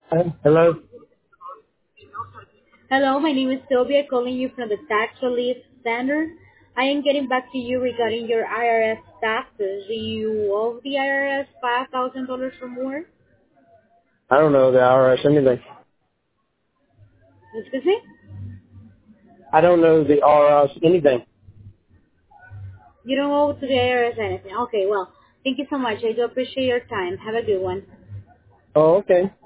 Hello? Hello, my name is Sylvia, calling you from the Tax Relief Center. I am getting back to you regarding your IRS taxes. Do you owe the IRS $5,000 or more? I don't know the IRS anything. Excuse me? I don't know the IRS anything. You don't owe to the IRS anything. Okay, well, thank you so much. I do appreciate your time. Have a good one. Oh, okay.